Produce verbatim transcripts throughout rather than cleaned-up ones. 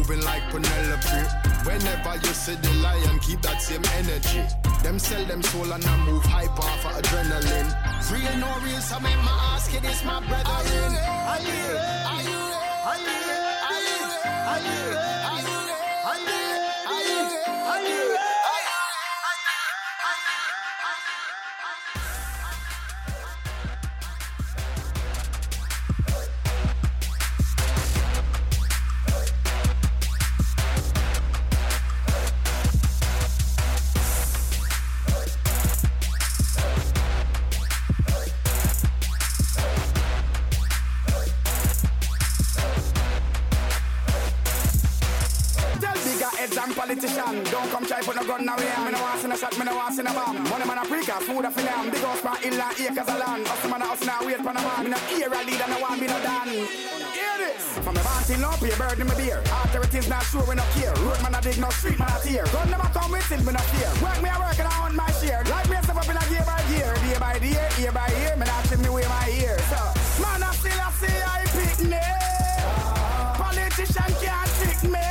moving like Penelope. Whenever you see the lion, keep that same energy. Them sell them soul and I move hype off of adrenaline. Real no real, so make my ask it, it's my brother. Are you ready? Are you ready? Are you ready? Are you ready? Are you ready? Are you ready? Are you ready? Are you ready? Are you ready? Politician, don't come try put no gun now here. Me no want see no shot, me no want see no bomb. Money man a preacher, food a filam. Big house for illa acres of land. Us man a house now wait for no man. Me no hear a leader, no one be no done. Hear this? From the bounty up, pay bird in my beer. Authorities not sure we no care. Road man a dig, no street man a tear. Gun never come with it, me no fear. Work me a work and I want my share. Like me a step up in a year by year, day by day, year by year. Me not trim me way my ear. So, man a still a say I pick me. Politician can't trick me.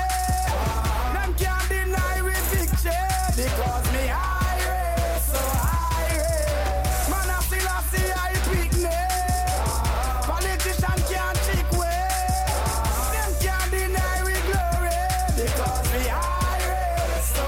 Because me high, so high. Man, I still I see I pick me. Politician can't trick way. Them can't deny we glory. Because me high, so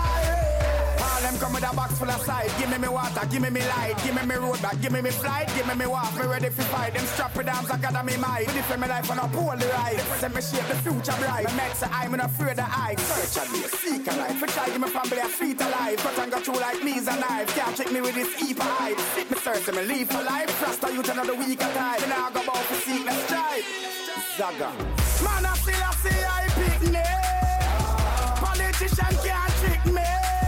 high. All them come with a box full of side. Give me me water, give me me light. Give me me road back, give me me flight. Give me me walk, me ready for fight. Them strap with arms like me might. Me defend me life on a pole the ride. Represent me shape the future bright. Me make say I'm not afraid of I. Search and be a seek a life. For try give me family a sweet alive. Cut and go through like me's a knife. Can't trick me with this heap of hype. Sit me search and me leave for life. Trust a youth another week of time. Me now go about to seek the stripe. Zaga. Man, I still I say I pick me. Politician can't trick me.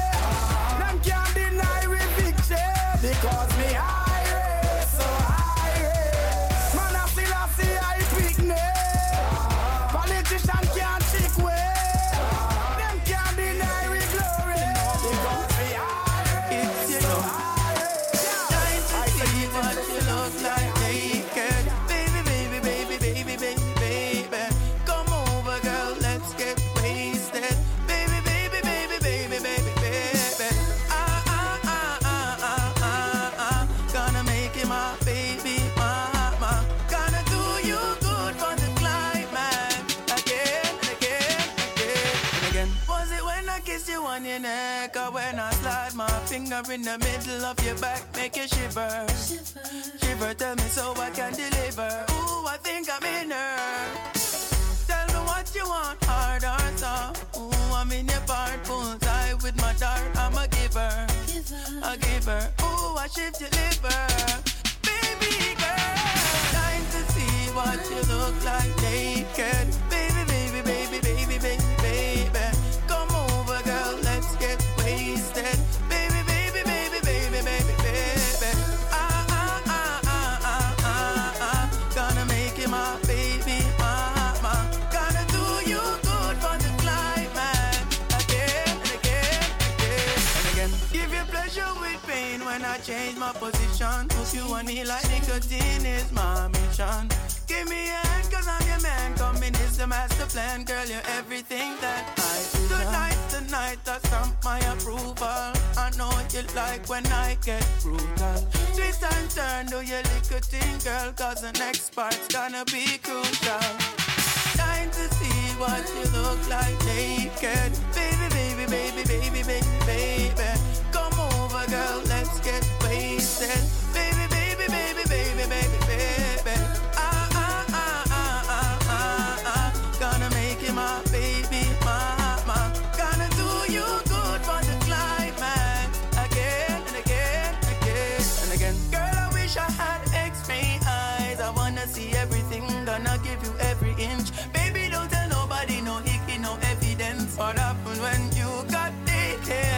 Them can't deny we victory. Because me high, so high. Man, I still I say I pick me. Politician can't trick we. Them can't deny we glory. Because me high, it's so high. Time to see what you look like naked. Baby, baby, baby, baby, baby, baby. Come over, girl, let's get wasted. Baby, baby, baby, baby, baby, baby. Ah, ah, ah, ah, ah, ah, ah. Gonna make you my baby mama. Gonna do you good for the climax. Again and again, again and again. Was it when I kissed you on your neck, or when I slide my finger in the middle of your back, make you shiver? Shiver, tell me so I can deliver. Ooh, I think I'm in her. Tell me what you want, hard or soft. Ooh, I'm in your part, full tight with my dart. I'm a giver, a giver. Ooh, I shift your liver. Baby girl, time to see what you look like naked. Baby, baby, baby, baby, baby, baby. Come over, girl, let's get wasted. Baby, baby, baby, baby, baby, baby. Ah, ah, ah, ah, ah, ah, ah. Gonna make you my baby mama. Gonna do you good for the climax. Again and again, again and again. Give you pleasure with pain when I change my position. Hook you on me like nicotine is my mission. Give me a hand cause I'm your man. Coming is the master plan. Girl, you're everything that I do. Tonight, tonight, I stamp my approval. I know you like when I get brutal. Twist and turn, do your little thing, girl. Cause the next part's gonna be crucial. Time to see what you look like naked. Baby, baby, baby, baby, baby, baby. Come over, girl, let's get wasted. Baby, baby, baby, baby, baby, baby. Ah, ah, ah, ah, ah, ah, ah. Gonna make you my baby mama. Gonna do you good for the climax. Again and again, again and again. Girl, I wish I had X-ray eyes. I wanna see everything, gonna give you every inch. Baby, don't tell nobody, no hickey, no evidence. What happened when you got naked?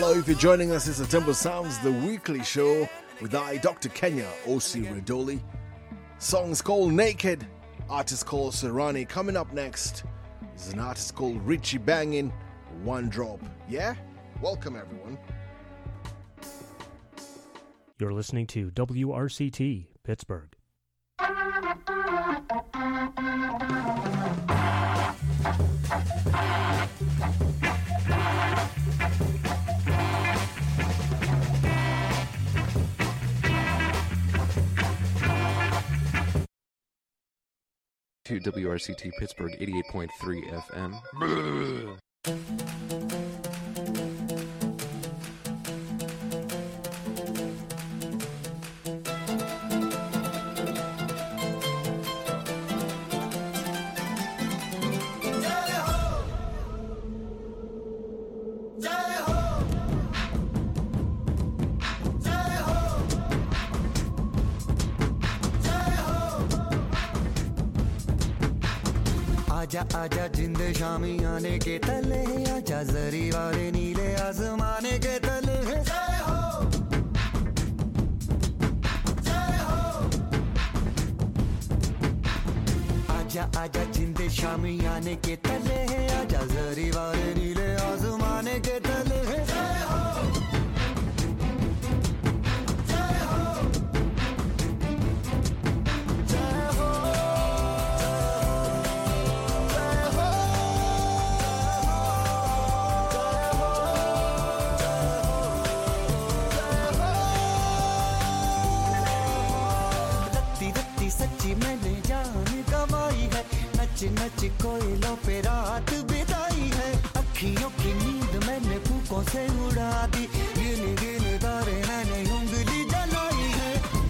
Hello, if you're joining us, it's the Temple Sounds, the weekly show with I, Doctor Kenya, O C Redoli. Song's called Naked, artist called Serrani. Coming up next is an artist called Richie Bangin, One Drop. Yeah? Welcome, everyone. You're listening to W R C T, Pittsburgh. To W R C T Pittsburgh eighty-eight point three F M. आजा आजा जिंद शामी आने के तले आजा जरी वाले नीले आसमाने के तले जय हो जय हो आजा आजा जिंद शामी आने के तले आजा जरी वाले नीले आसमाने के तले जय हो मैंने जान गवाई है नच नच कोयलों पे रात बिताई है अखियों की नींद मैंने फूकों से उड़ा दी गिन गिन तारे मैंने उंगली जलाई है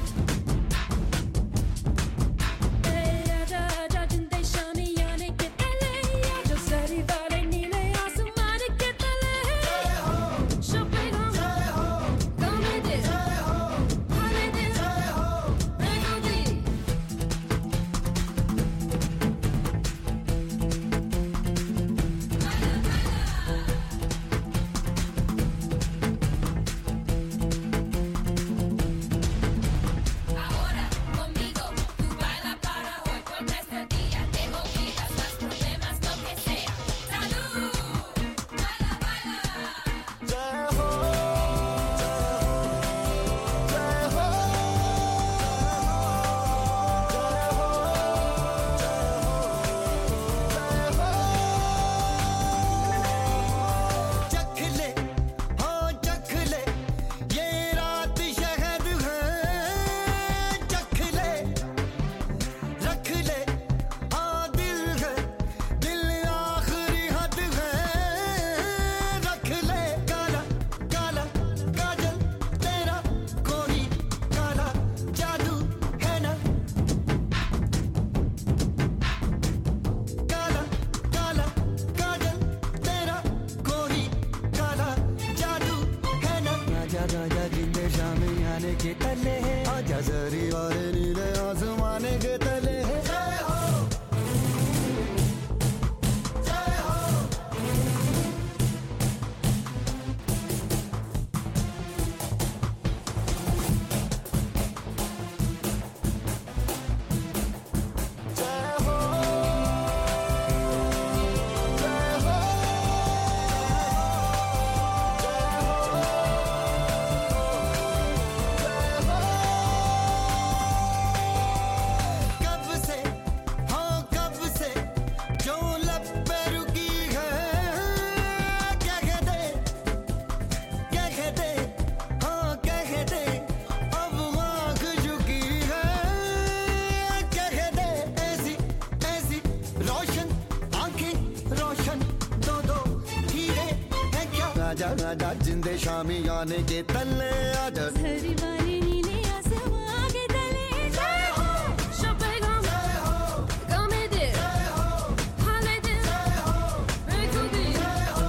आजा आजा जिंदे शामी आने के तले आजा झरी वाले नीले आसमां के तले जय हो शोपेगम जय हो गमे दे जय हो हाले दे जय हो मैं खुद ही जय हो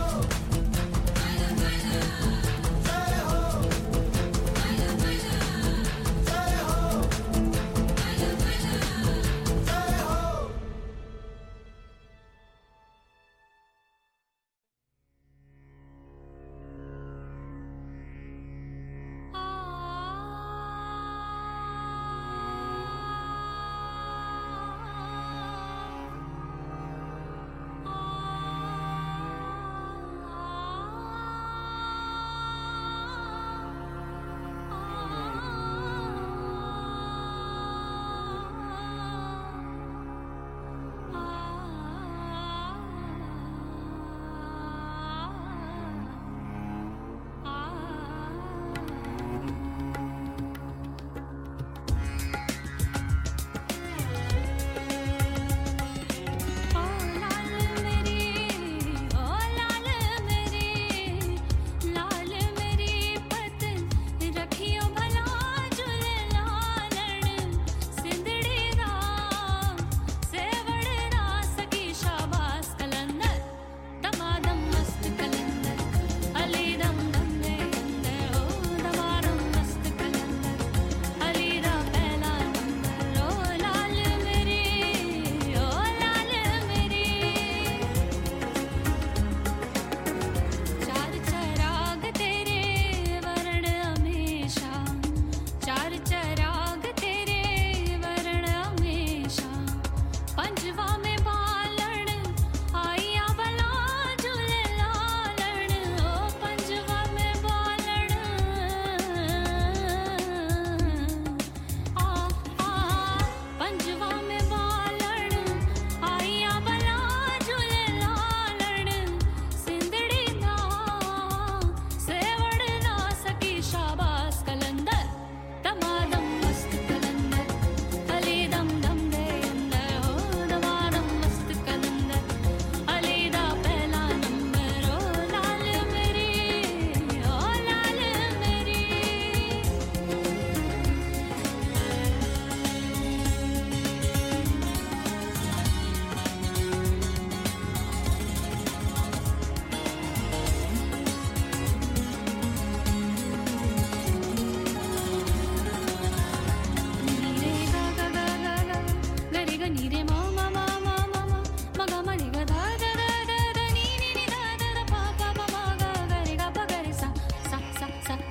बाला बाला जय हो बाला बाला जय हो बाला बाला जय हो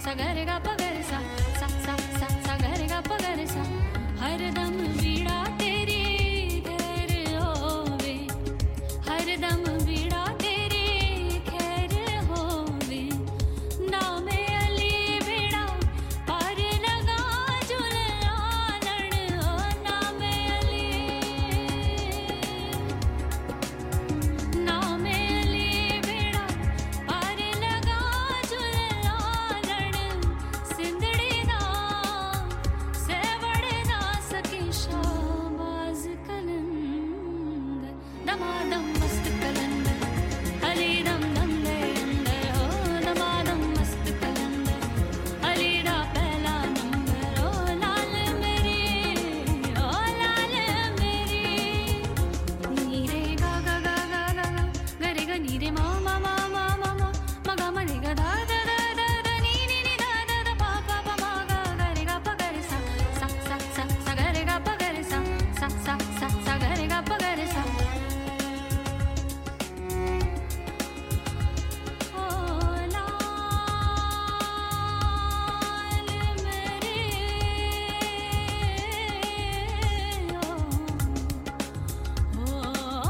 सा गा रे गा प गा रे सा सा सा सा सा गा रे गा प गा रे सा हरदम बीड़ा तेरी खैर होवे हरदम बीड़ा तेरी खैर होवे नामे अली बीड़ा पार लगा जुलालण ओ नामे अली नामे अली बीड़ा पार लगा जुलालण सिंधड़ी ना सेवड़ ना सकी शाबाज कलंदर दमादम मस्त कलंदर अली दम दम दे अंदर हो दमादम मस्त कलंदर अली दा पहला नंबर ओ लाल मेरी ओ लाल मेरी नीरे गा गा गा गा गा गा गा रे गा नीरे मा मा मा मा मा मा मा गा मा रे गा धा धा धा धा धा नी नी नी धा धा धा पा पा पा मा गा गा रे गा प गा रे सा सा सा सा सा गा रे गा प गा रे सा सा सा सा सा गा रे गा प गा रे सा ओ लाल मेरे ओ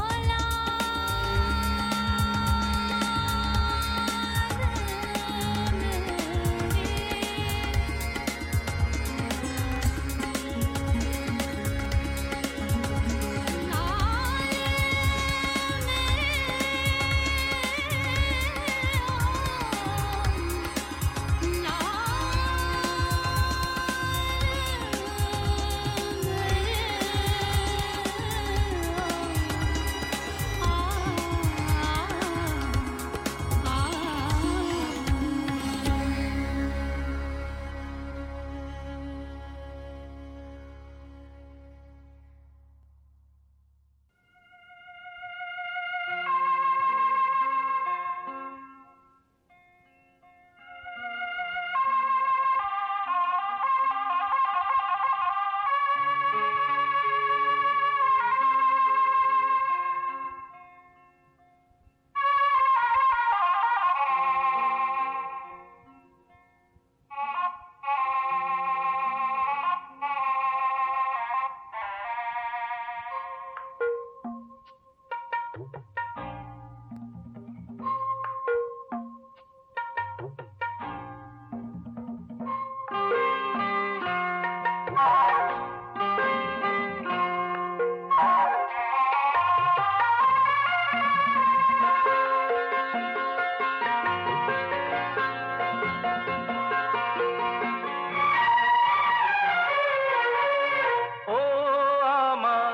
ও আমার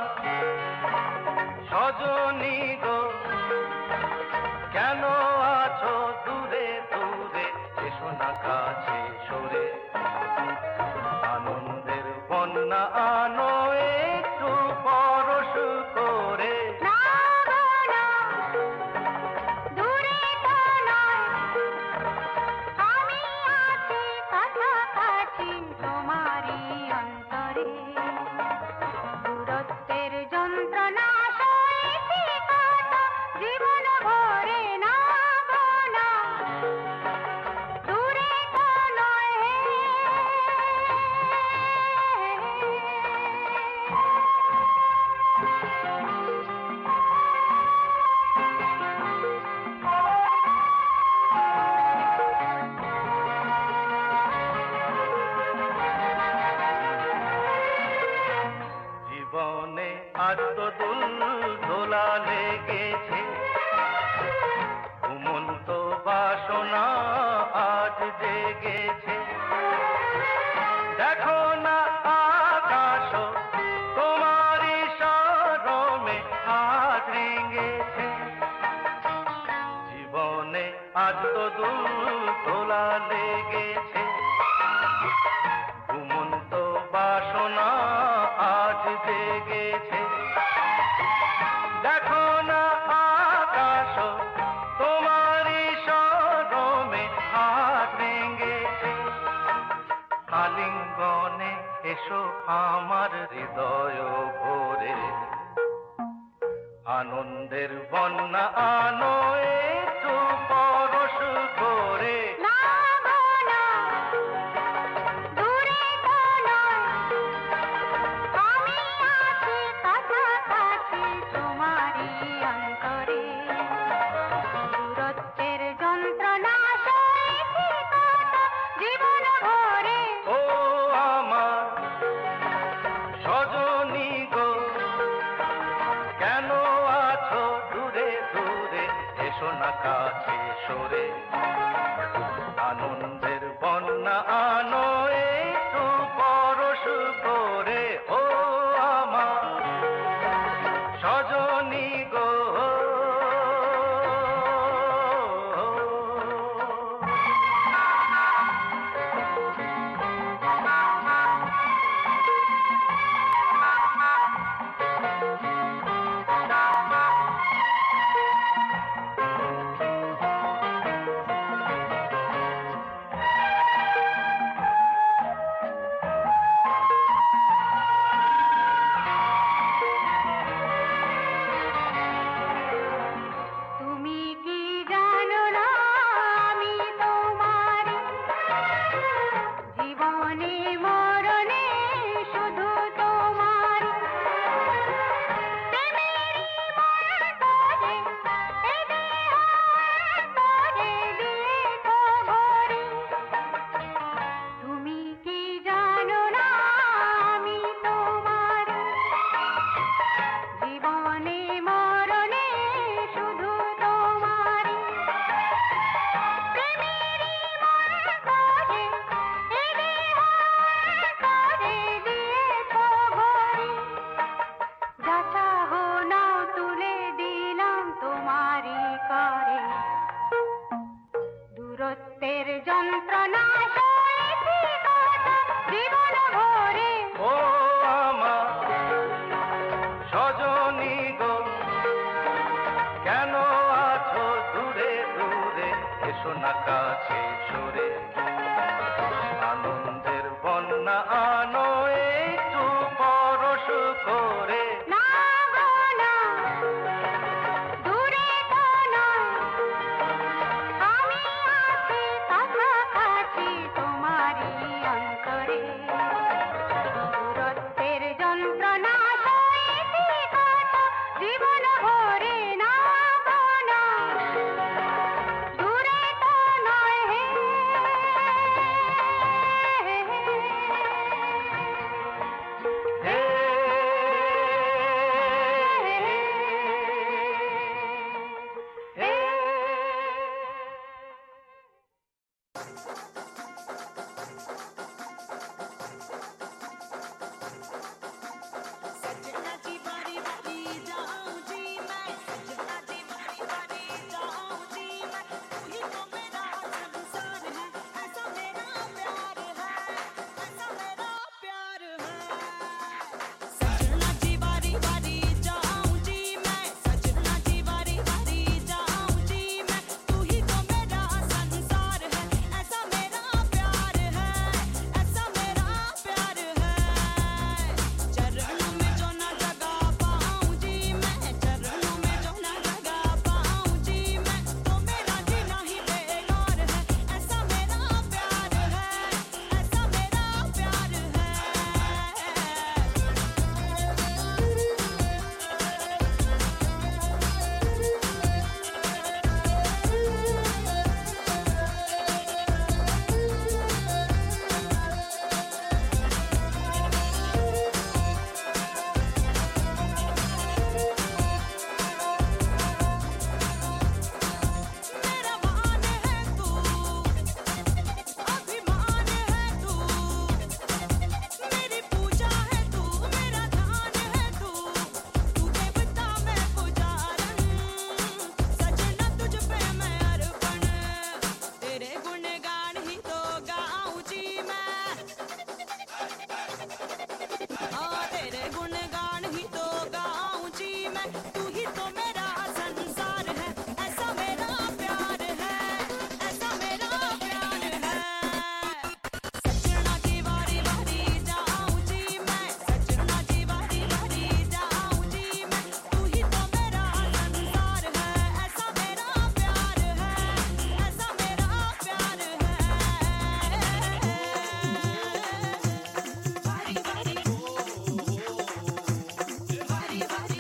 সজনী গো কেন আছো দূরে দূরে এসো না কাছে সরে আনন্দের বন্যা আনো একটু পরশ করে না গো না দূরে তো নয় আমি আছি কাছাকাছি তোমারই অন্তরে দূরত্বের যন্ত্রণা সইছি কত জীবন ভরে না গো না দূরে তো নয় জীবনে আজ তো দুল দোলা লেগেছে ঘুমন্ত বাসনা আজ জেগেছে দেখো না আকাশ তোমারই শরমে আজ রেঙেছে জীবনে আজ তো দুল দোলা লেগেছে ঘুমন্ত বাসনা আজ জেগেছে দেখো না আকাশ তোমারই শরমে হাত ভেঙেছে আলিঙ্গনে এসো আমার হৃদয় ভরে আনন্দের বন্যা আনো একটু পরশ করে না গো না সজনী গো কেন আছো দূরে দূরে এসো না কাছে সরে আনন্দের বন্যা আনো একটু পরশ করে না গো না দূরে তো নয় আমি আছি কাছাকাছি তোমারই অন্তরে দূরত্বের যন্ত্রণা সইতে কত জীবন ভরে না গো না দূরে তো নয় হে सजना जी बारी बारी जाऊं जी मैं सजना जी बारी बारी जाऊं जी मैं तू ही तो मेरा संसार है ऐसा मेरा प्यार है ऐसा मेरा प्यार है सजना जी बारी बारी जाऊं जी मैं सजना जी बारी बारी जाऊं जी मैं तू ही तो मेरा संसार है ऐसा मेरा प्यार है ऐसा मेरा प्यार है चरणों में जो ना जगा पाऊं जी मैं चरणों में जो ना जगा पाऊं जी मैं तो मेरा जीना ही बेकार है ऐसा मेरा प्यार है ऐसा मेरा प्यार है मेरा मान है तू अभिमान है तू मेरी पूजा है तू मेरा ध्यान है तू तू देवता मैं पुजारन सजना तुझ पे मैं अर्पण तेरे गुणगान ही तो गाऊं जी मैं हाँ तेरे गुणगान ही तो गाऊं जी मैं तू ही तो मेरा संसार है ऐसा मेरा प्यार है ऐसा मेरा प्यार है सजना जी बारी बारी जाऊं जी मैं सजना जी बारी बारी जाऊं जी मैं तू ही तो मेरा संसार है ऐसा मेरा प्यार है ऐसा मेरा प्यार है बारी बारी बारी बारी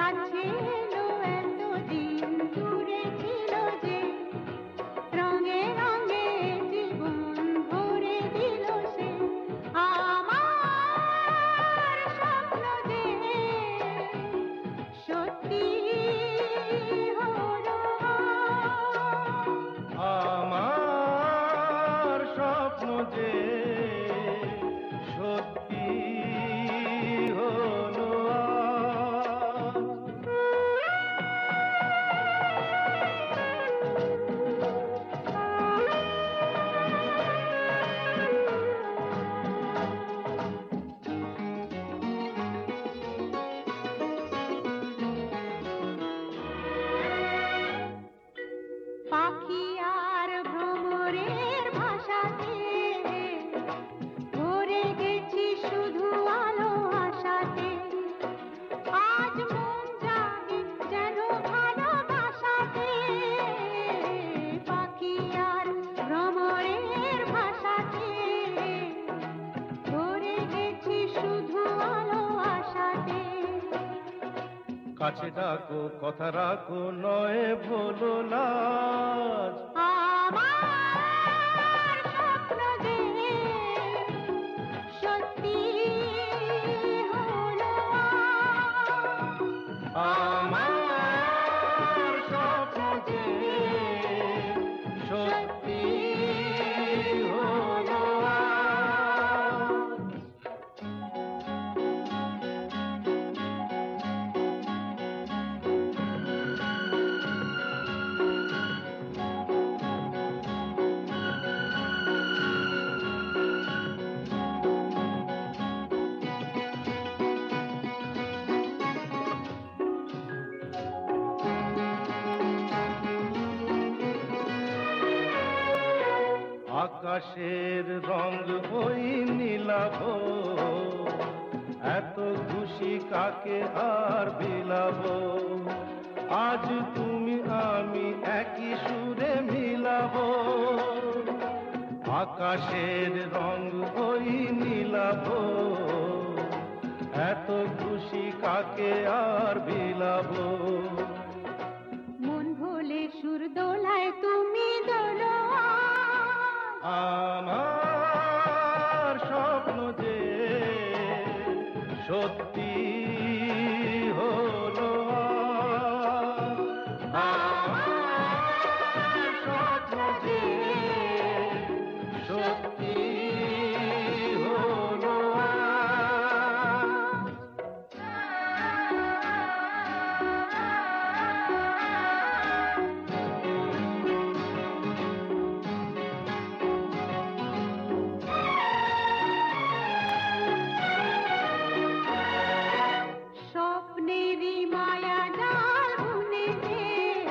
কাছে এলো এতদিন দূরে ছিল যে রঙে রঙে জীবন ভরে দিল সে আমার স্বপ্ন যে সত্যি হলো আমার স্বপ্ন যে সত্যি হলো পাখি আর ভ্রমরের ভাষাতে ভরে গেছি শুধু আলো আশাতে আজ মন জাগে যেন ভালোবাসাতে পাখি আর ভ্রমরের ভাষাতে ভরে গেছি শুধু আলো আশাতে কাছে ডাকো কথা রাখো নয় ভুলো লাজ আমার স্বপ্ন যে সত্যি হলো আমার স্বপ্ন যে সত্যি হলো আকাশের রং ওই নীলাভ এত খুশি কাকে আর বিলাব আজ তুমি আমি একই সুরে মিলাব আকাশের রং ওই নীলাভ এত খুশি কাকে আর বিলাব মন ভোলে সুর দোলায় তুমি দোলো আমার স্বপ্ন যে সত্যি হলো আমার স্বপ্ন যে সত্যি হলো স্বপ্নেরই মায়া জাল বুনে যে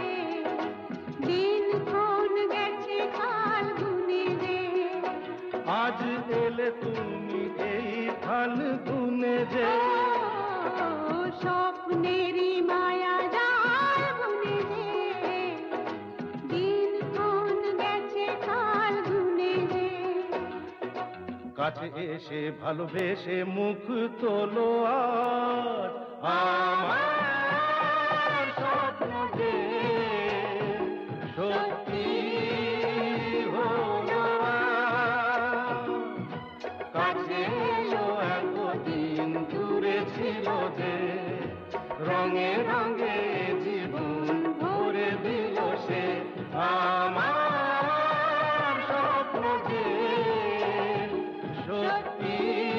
দিন ক্ষণ গেছে কাল গুনে যে আজ এলে তুমি এই ফাল্গুনে যে ও স্বপ্নেরই মায়া জাল বুনে যে দিন ক্ষণ গেছে কাল গুনে যে কাছে এসে ভালোবেসে মুখ তোলো আজ আমার স্বপ্ন যে সত্যি হলো কাছে এলো এতদিন দূরে ছিল যে রঙে রঙে জীবন ভরে দিল সে আমার স্বপ্ন যে সত্যি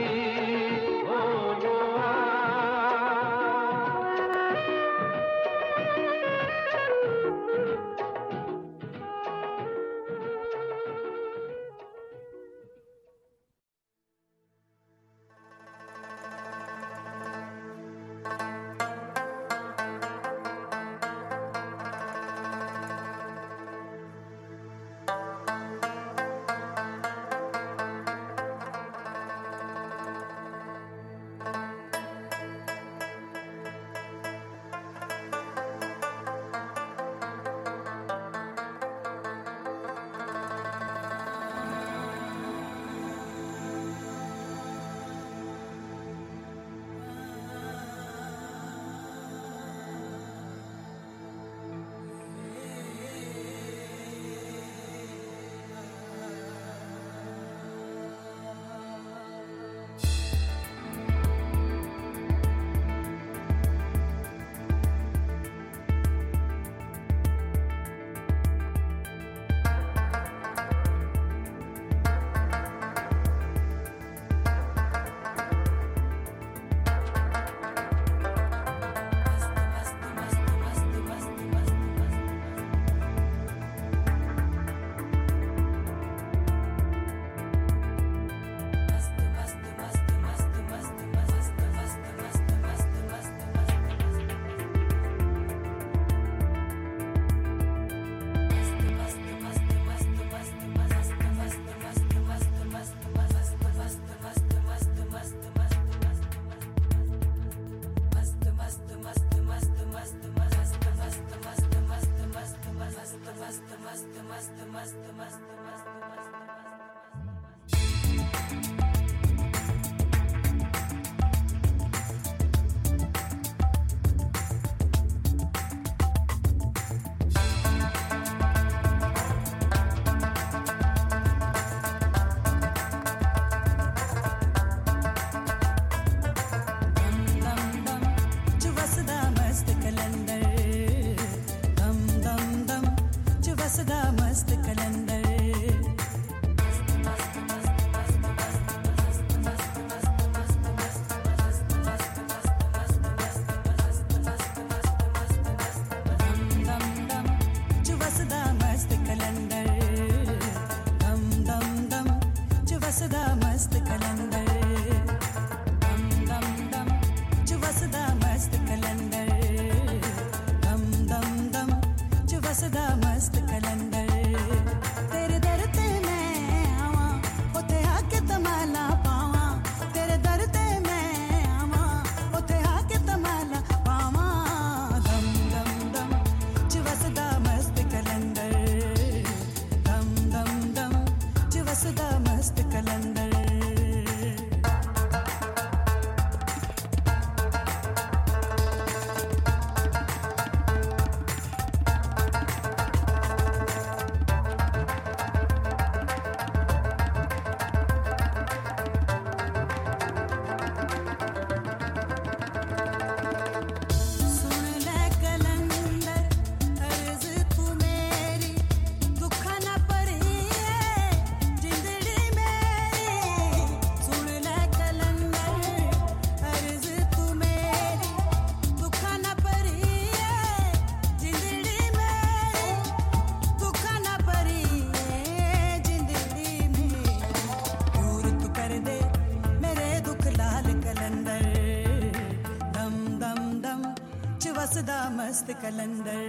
হলো मस्त मस्त मस्त मस्त मस्त मस्त कलंदर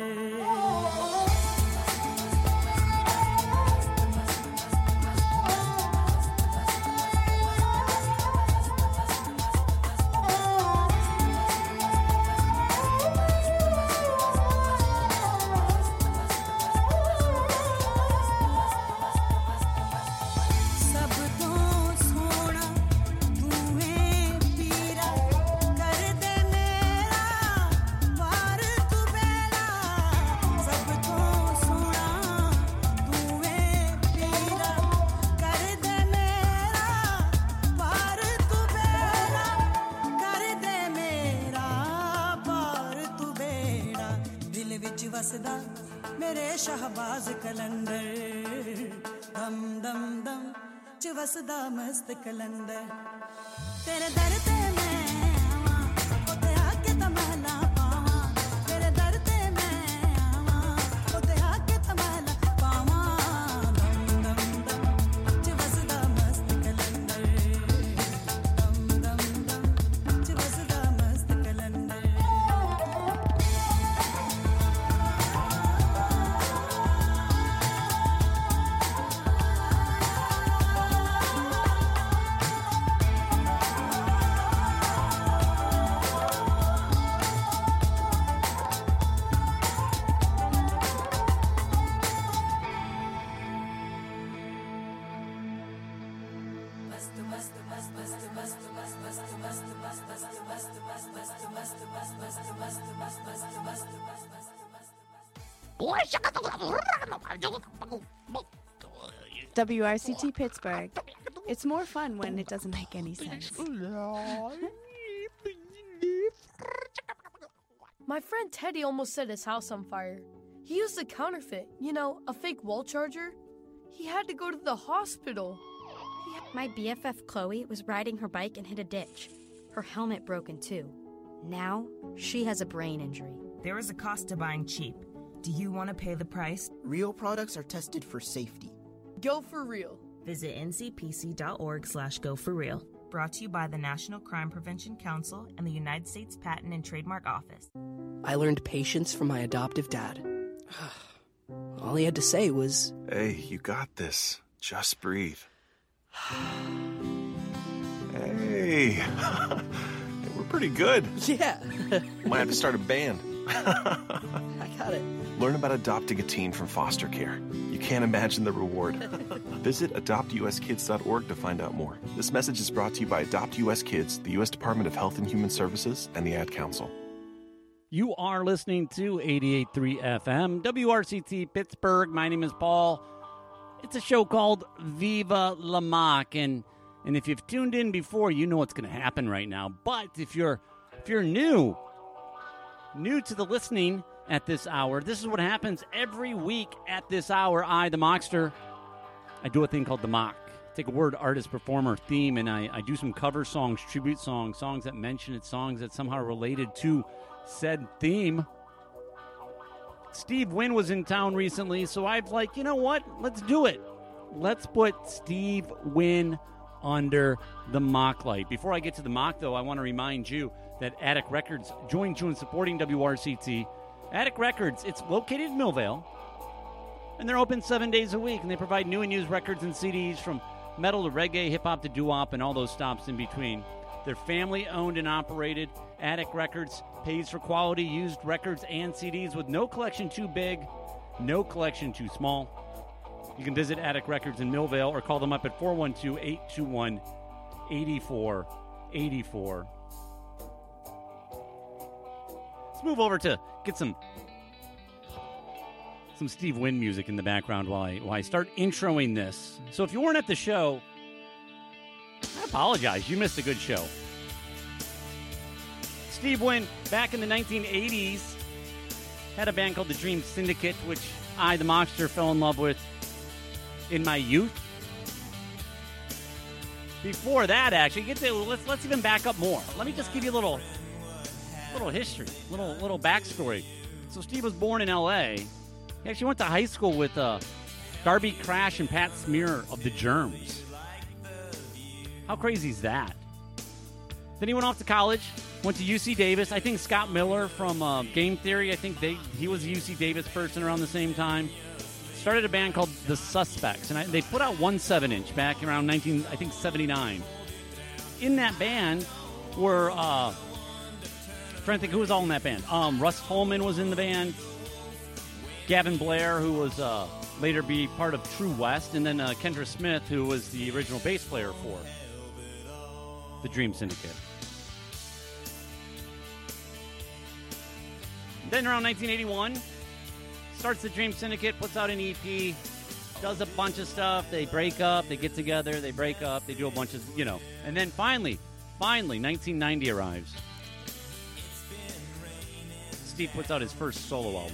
वसदा मेरे शहबाज कलंदर दम दम दम च वसदा मस्त कलंदर तेरे दर ते मैं आवां ओते आके तमला पावां तेरे दर ते मैं आवां ओते आके तमला पावां दम दम दम च वसदा मस्त कलंदर दम दम दम च वसदा मस्त कलंदर W R C T Pittsburgh. It's more fun when it doesn't make any sense. My friend Teddy almost set his house on fire. He used a counterfeit, you know, a fake wall charger. He had to go to the hospital. My B F F Chloe was riding her bike and hit a ditch. Her helmet broken too. Now she has a brain injury. There is a cost to buying cheap. Do you want to pay the price? Real products are tested for safety. Go for real. Visit ncpc.org slash go for real. Brought to you by the National Crime Prevention Council and the United States Patent and Trademark Office. I learned patience from my adoptive dad. All he had to say was, "Hey, you got this. Just breathe." Hey, we're pretty good. Yeah. Might have to start a band. I got it. Learn about adopting a teen from foster care. You can't imagine the reward. Visit adopt u s kids dot org to find out more. This message is brought to you by Adopt U S Kids, the U S Department of Health and Human Services, and the Ad Council. You are listening to eighty-eight point three F M, W R C T Pittsburgh. My name is Paul. It's a show called Viva La Mock, and and if you've tuned in before, you know what's going to happen right now. But if you're if you're new, new to the listening at this hour, this is what happens every week at this hour. I, the Mockster, I do a thing called the Mock. Take a word, artist, performer, theme, and I, I do some cover songs, tribute songs, songs that mention it, songs that somehow are related to said theme. Steve Wynn was in town recently, so I've like, you know what? Let's do it. Let's put Steve Wynn under the mock light. Before I get to the mock, though, I want to remind you that Attic Records joined you in supporting W R C T. Attic Records, it's located in Millvale, and they're open seven days a week, and they provide new and used records and C Ds from metal to reggae, hip-hop to doo-wop, and all those stops in between. They're family-owned and operated. Attic Records pays for quality used records and C Ds with no collection too big, no collection too small. You can visit Attic Records in Millvale or call them up at four one two, eight two one, eight four eight four. Let's move over to get some some Steve Wynn music in the background while I, while I start introing this. So if you weren't at the show, I apologize. You missed a good show. Steve Wynn, back in the nineteen eighties, had a band called the Dream Syndicate, which I, the Mockster, fell in love with in my youth. Before that, actually, get to, let's let's even back up more. Let me just give you a little little history, little little backstory. So Steve was born in L A. He actually went to high school with uh, Darby Crash and Pat Smear of the Germs. How crazy is that? Then he went off to college, went to U C Davis. I think Scott Miller from uh, Game Theory, I think they he was a U C Davis person around the same time. Started a band called The Suspects, and I, they put out one seven-inch back around nineteen, I think seventy-nine. In that band were, uh, I'm trying to think who was all in that band. Um, Russ Holman was in the band. Gavin Blair, who was uh, later be part of True West, and then uh, Kendra Smith, who was the original bass player for the Dream Syndicate. Then around nineteen eighty-one, starts the Dream Syndicate, puts out an E P, does a bunch of stuff. They break up, they get together, they break up, they do a bunch of, you know. And then finally, finally, nineteen ninety arrives. Steve puts out his first solo album.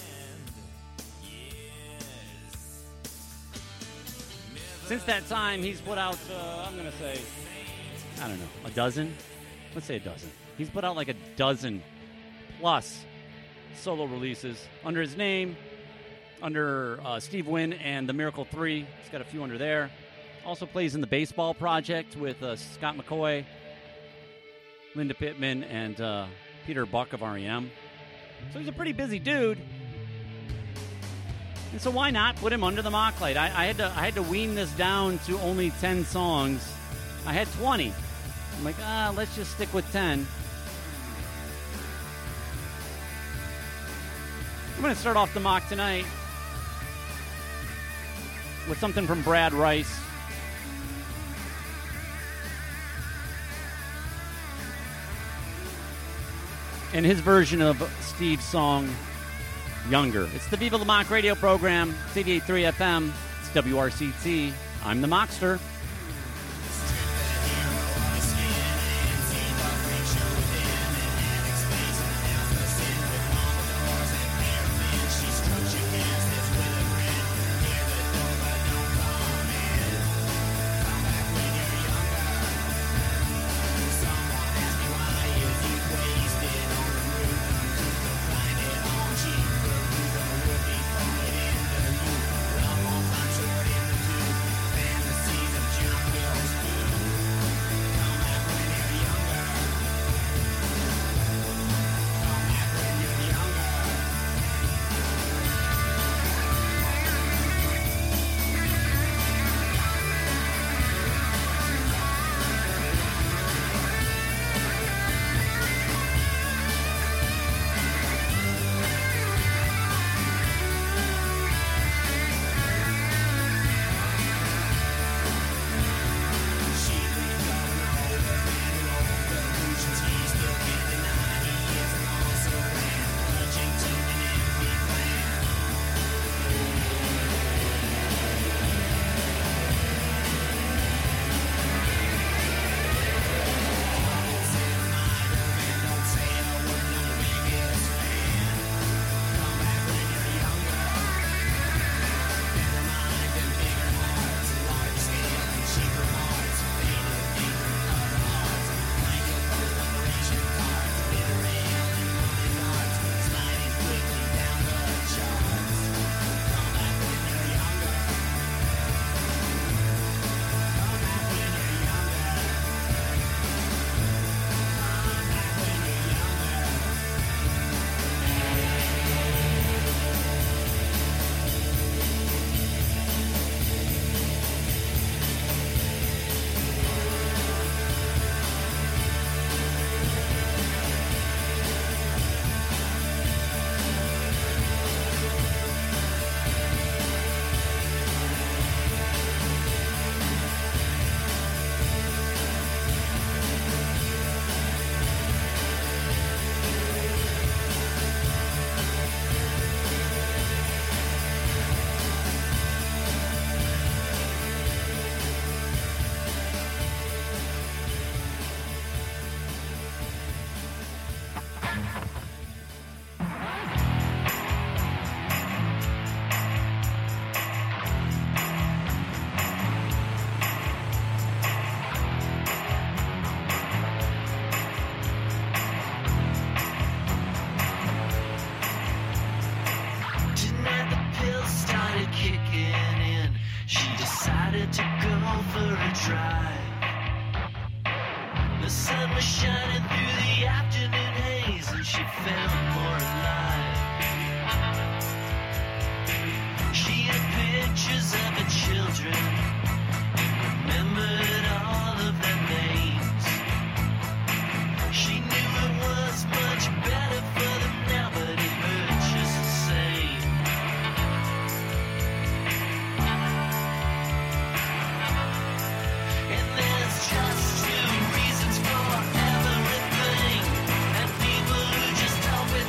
Since that time, he's put out, uh, I'm going to say, I don't know, a dozen? Let's say a dozen. He's put out like a dozen plus solo releases under his name, under uh, Steve Wynn and the Miracle three. He's got a few under there. Also plays in the Baseball Project with uh, Scott McCoy, Linda Pittman, and uh, Peter Buck of R E M. So he's a pretty busy dude. And so why not put him under the mock light? I, I had to I had to wean this down to only ten songs. I had twenty. I'm like, ah, let's just stick with ten. I'm going to start off the mock tonight with something from Brad Rice. And his version of Steve's song, Younger. It's the Viva La Mock radio program. It's eighty-eight point three F M. It's W R C T. I'm the Mockster. Season the drive. The sun was shining through the afternoon haze, and she felt more alive. She had pictures of her children, remembered all of their names. She knew it was much better for them now, but it hurt just the same. And there's just two reasons for everything, and people who just hope it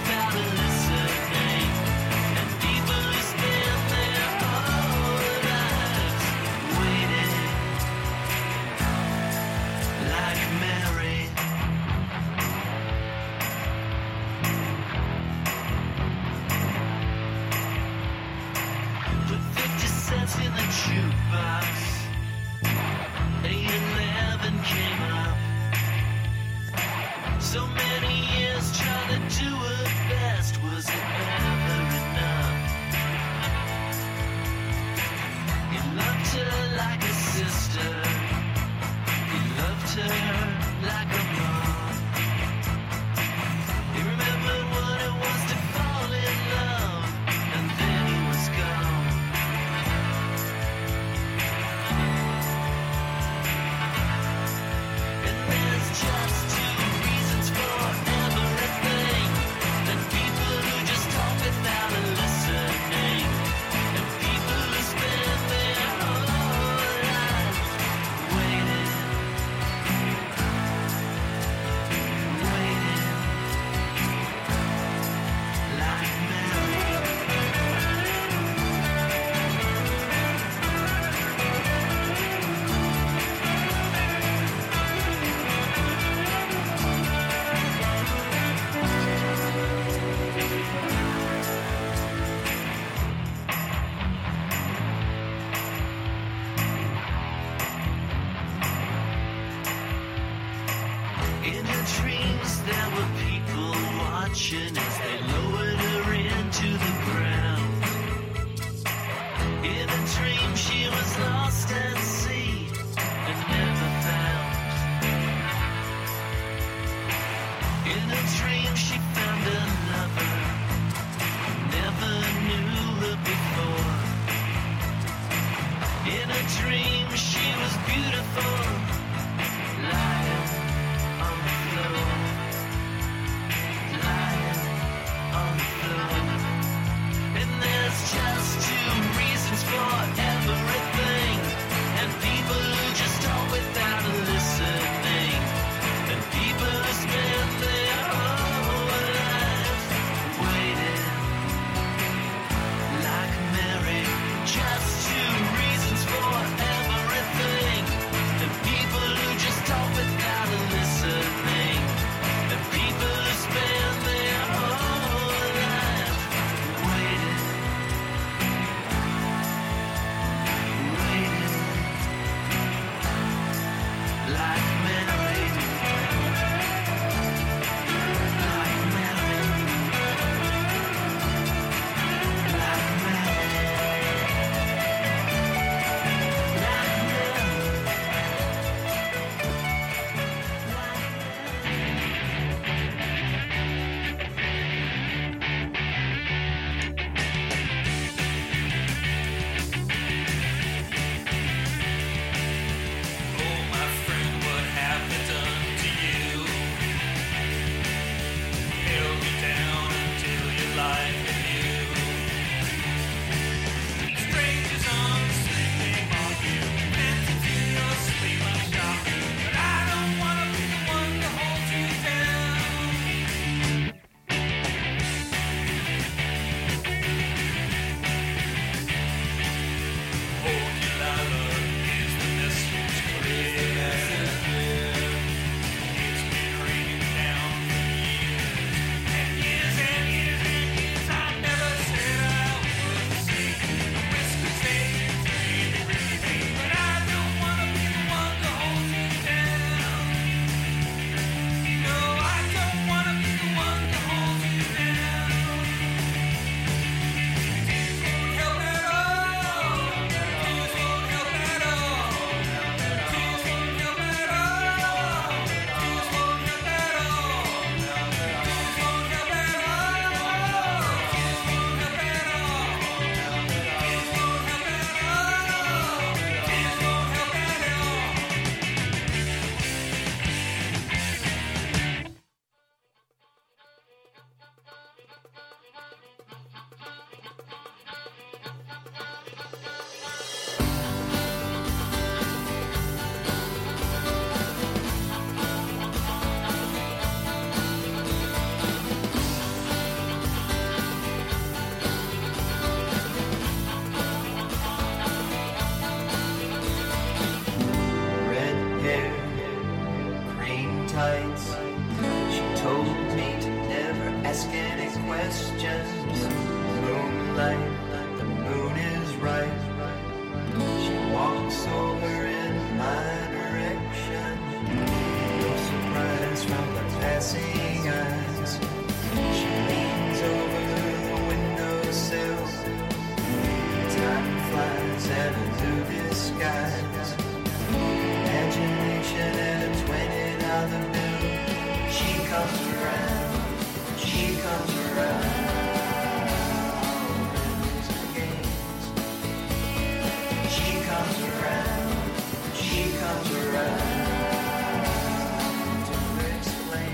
questions. Moonlight, the moon is right. She walks over in my direction. No surprise from the passing eyes. She leans over the windowsill. Time flies and a new disguise. Imagination and a twenty dollar bill. She comes around, she comes around. She comes around, she comes around. To explain.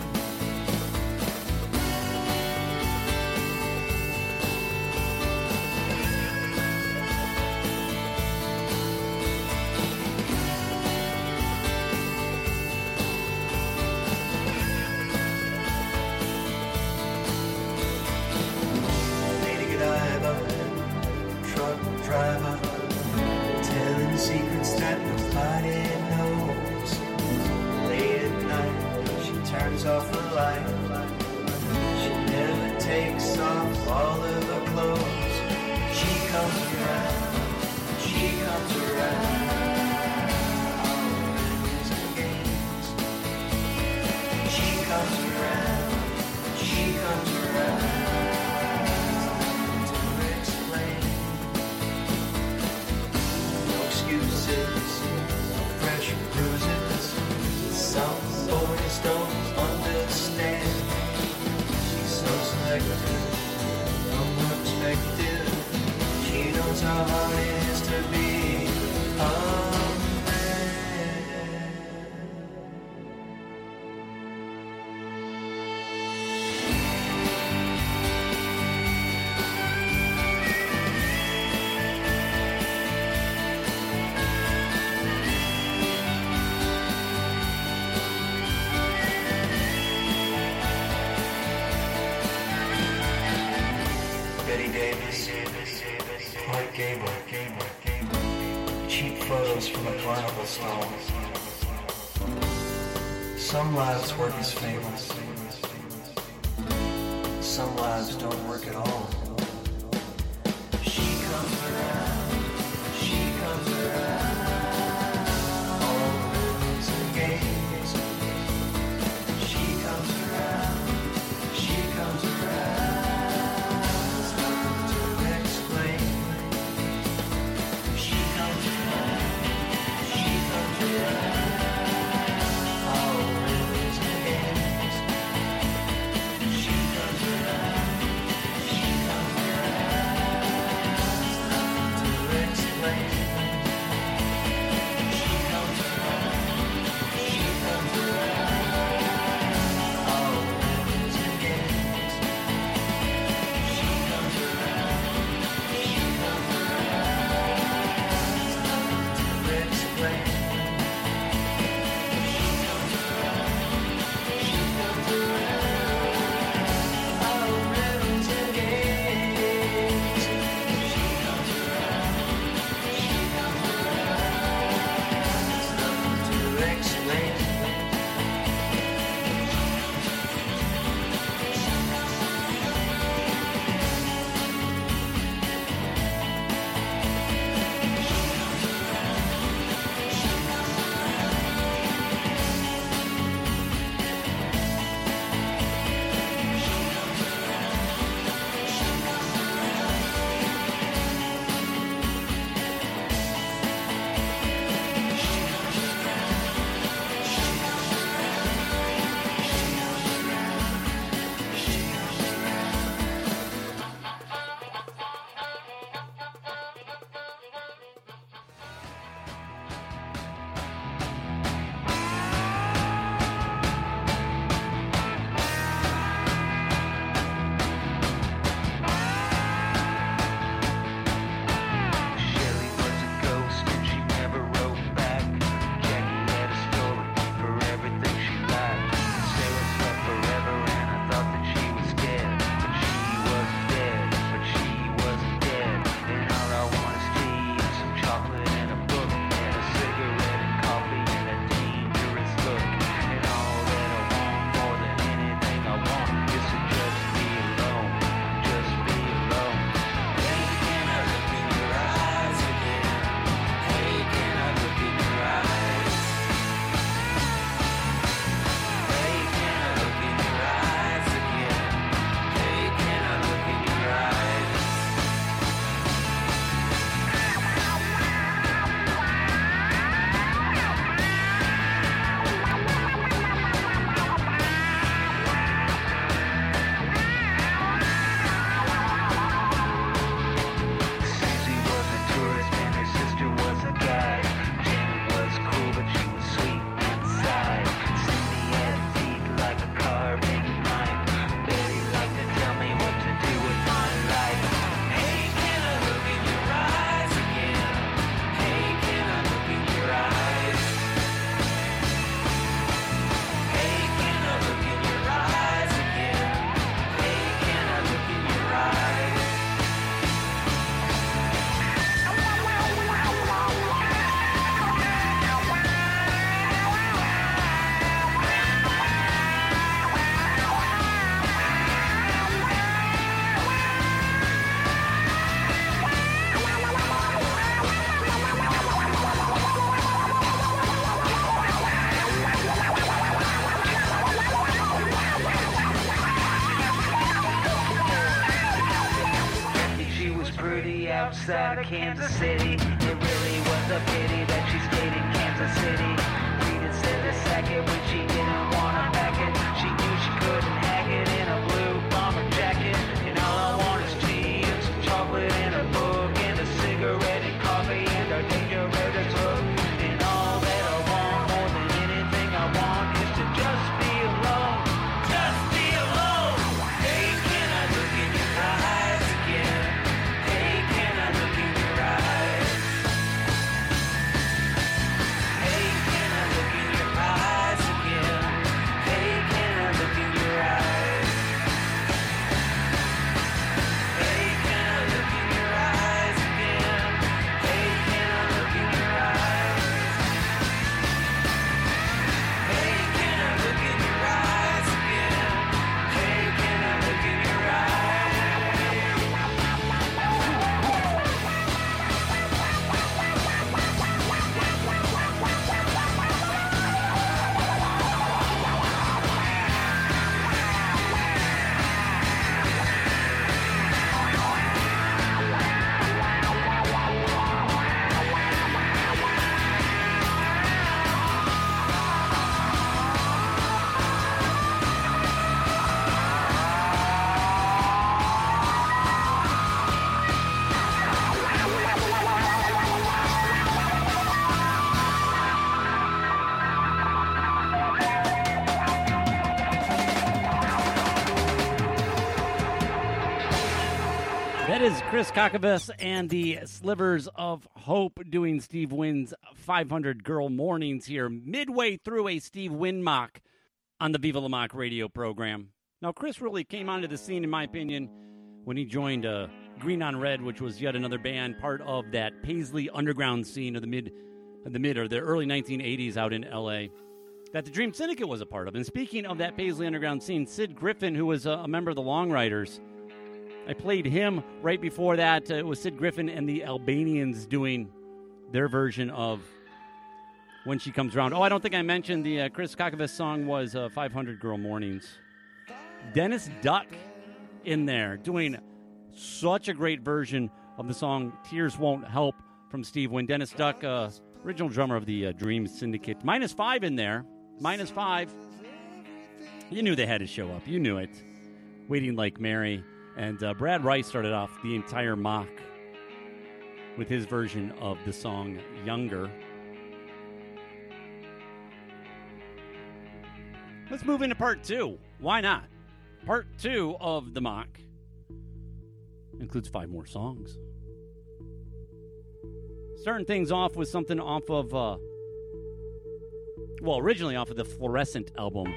Lady Godiva, truck driver, telling secrets that nobody knows. Late at night, she turns off the light. She never takes off all of her clothes. She comes around, she comes around. Always in games. She comes around, she comes around. To explain. No excuses, no pressure bruises. Some boys don't understand. She's so selective, unexpected. She knows how hard it is to be a Betty Davis, Clark Gable, cheap photos from a carnival stall. Some lives work as favors. Some lives don't work at all. She comes around, she comes around. All rhythms and games. She comes around, she comes around. There's nothing to explain. She comes around, she comes around. All rhythms and games. She comes around, she comes outside of Kansas City. It really was a pity that she stayed in Kansas City. Needed said a second when she didn't want to back it. She knew she couldn't hack it in a blue bomber jacket. And all I want is tea and some chocolate and a book and a cigarette and coffee and a dangerous hook. And all that I want more than anything I want is to just be alone. Just be alone. Hey, can I look in your eyes again? Hey, can I look in your eyes? Hey, can I look in your eyes again? Hey, can I look in your eyes? Hey, can I look in your eyes again? Hey, can I look in your eyes? Hey, can I look in your eyes again? Hey, can I look in your That is Chris Kakavas and the Slivers of Hope doing Steve Wynn's five hundred Girl Mornings here, midway through a Steve Wynn mock on the Viva La Mock radio program. Now, Chris really came onto the scene, in my opinion, when he joined uh, Green on Red, which was yet another band, part of that Paisley underground scene of the mid, of the mid or the early nineteen eighties out in L A that the Dream Syndicate was a part of. And speaking of that Paisley underground scene, Sid Griffin, who was a, a member of the Long Riders, I played him right before that. Uh, it was Sid Griffin and the Albanians doing their version of When She Comes Around. Oh, I don't think I mentioned the uh, Chris Kakavas song was uh, five hundred Girl Mornings. Dennis Duck in there doing such a great version of the song Tears Won't Help from Steve Wynn. Dennis Duck, uh, original drummer of the uh, Dream Syndicate. Minus five in there. Minus five. You knew they had to show up. You knew it. Waiting Like Mary. And uh, Brad Rice started off the entire mock with his version of the song Younger. Let's move into part two. Why not? Part two of the mock includes five more songs. Starting things off with something off of, uh, well, originally off of the Fluorescent album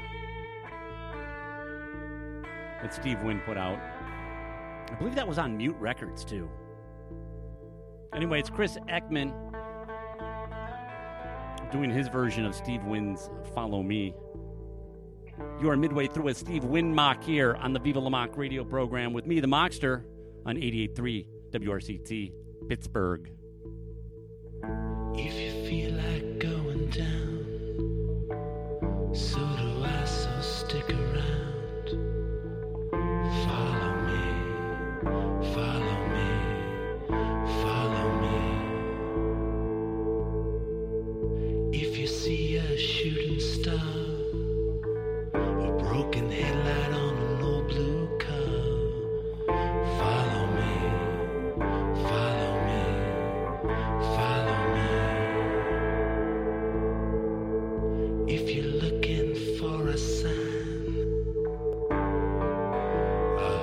that Steve Wynn put out. I believe that was on Mute Records, too. Anyway, it's Chris Ekman doing his version of Steve Wynn's Follow Me. You are midway through a Steve Wynn mock here on the Viva La Mock radio program with me, the Mockster, on eighty-eight point three W R C T, Pittsburgh. If you feel like going down, so do I, so stick around. Follow me, follow me, follow me. If you see a shooting star, a broken headlight on an old blue car, follow me, follow me, follow me. If you're looking for a sign, a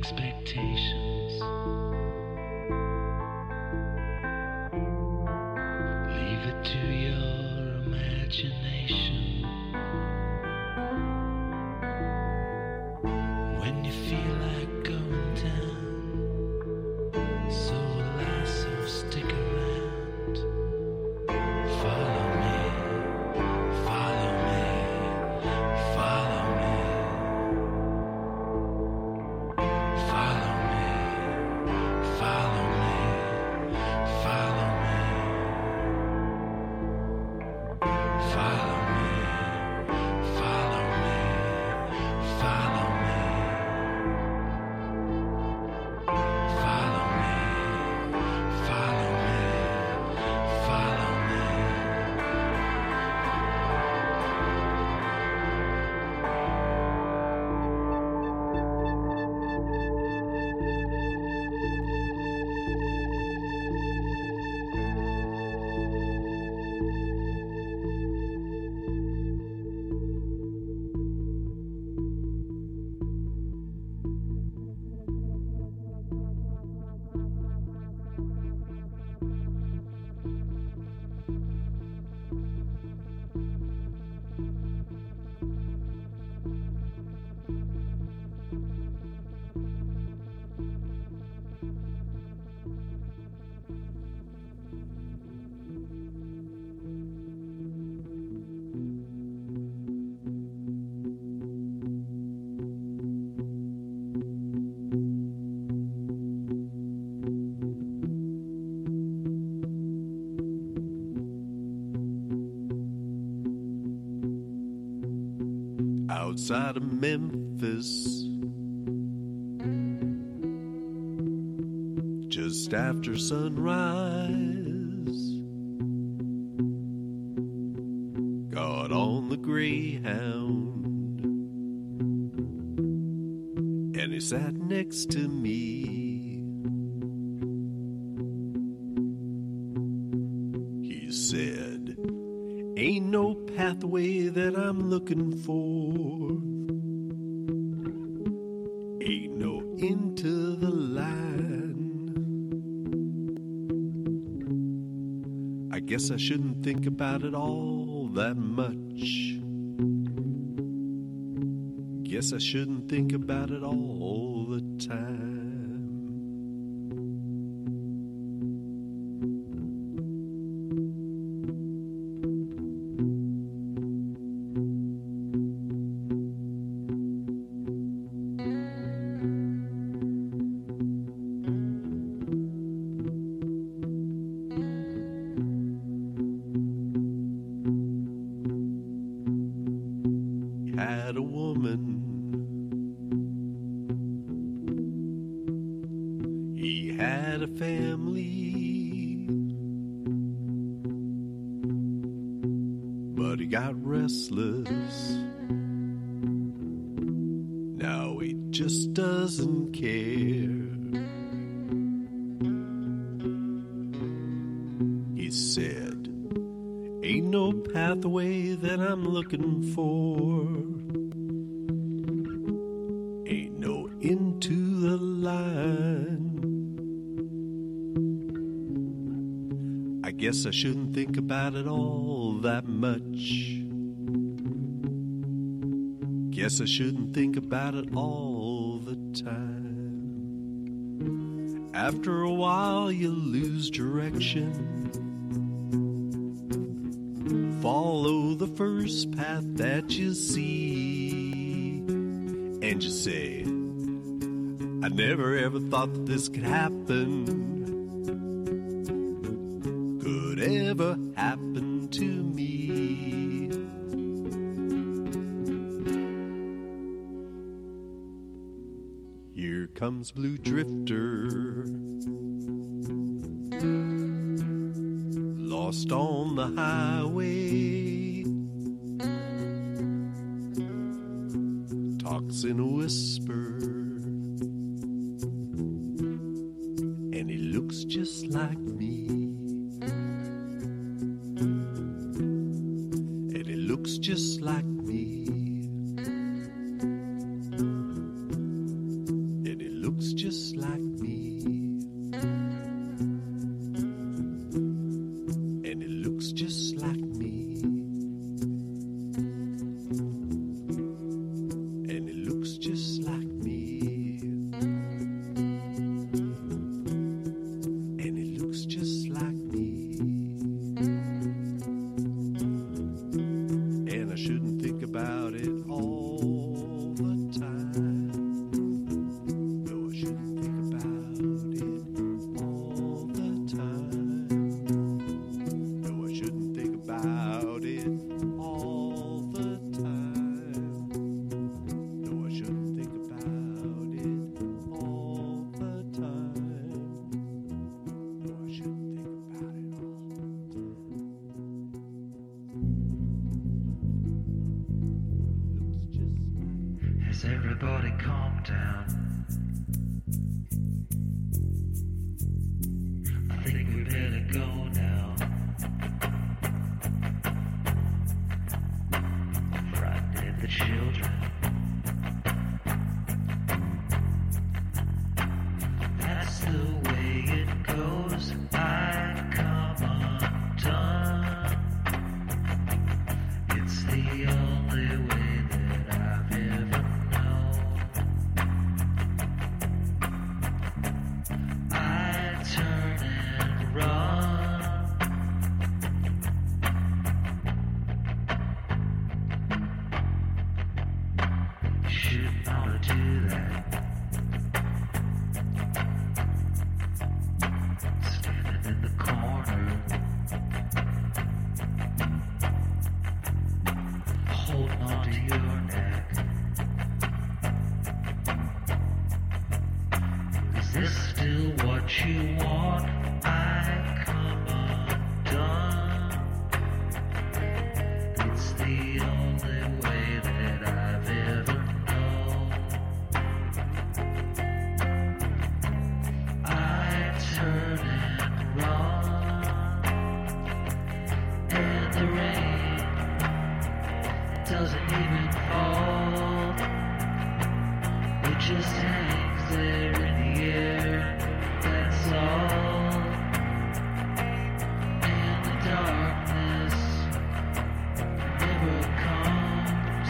expectations. Leave it to your imagination. When you feel like going down, so will I, so stick around. Follow me, follow me, follow me. Follow me, follow me, follow me. Follow me, follow me, follow me. Follow me, follow me, follow me. Outside of Memphis, just after sunrise, got on the Greyhound, and he sat next to me. He said, "Ain't no pathway that I'm looking for. Ain't no into the line. I guess I shouldn't think about it all that much. Guess I shouldn't think about it all the time." Had a woman, he had a family, but he got restless. Now he just doesn't care. He said, "Ain't no pathway that I'm looking for. Ain't no into the line. I guess I shouldn't think about it all that much. Guess I shouldn't think about it all the time. After a while you lose direction. Follow the first path that you see, and you say, I never ever thought that this could happen, could ever happen to me. Here comes Blue Drifter, lost on the highway, talks in a whisper, and he looks just like me, and he looks just like me, and he looks me. And it looks just like me. And it looks just like me. And I shouldn't think about it all the time. No, I shouldn't think about it all the time. No, I shouldn't think about it all the time. No, I shouldn't think about it all the time. No, I shouldn't think about it all. Has everybody calmed down? I think we better go now. Frightened the children. That's the way it goes. I come undone. It's the only way that I've ever known. I turn and run. Shouldn't ought to do that. Standing in the corner, holding on to your neck. Is this still what you want? I come undone. It's the only way that I've ever known. I turn and run, and the rain doesn't even fall. It just hangs there in the air, that's all. And the darkness never comes.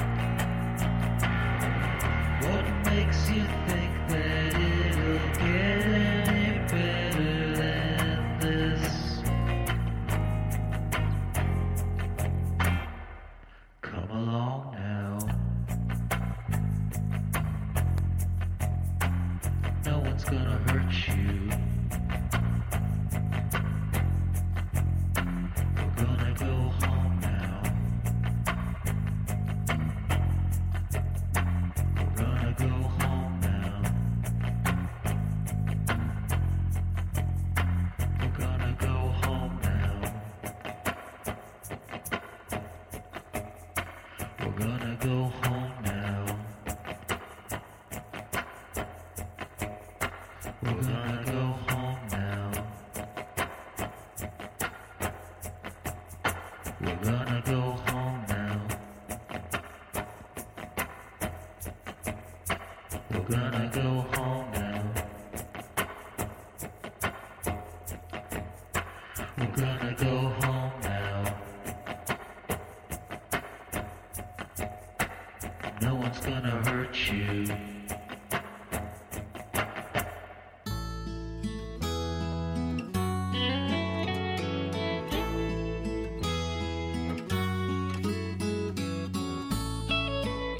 What makes you think that it'll get any better than this? Come along now. No one's gonna hurt you. We're gonna go home now. We're gonna go home now. We're gonna go home now. We're gonna go home now. We're gonna go home now. We're gonna go home now. We're gonna go home now. We're gonna go home now. No one's gonna hurt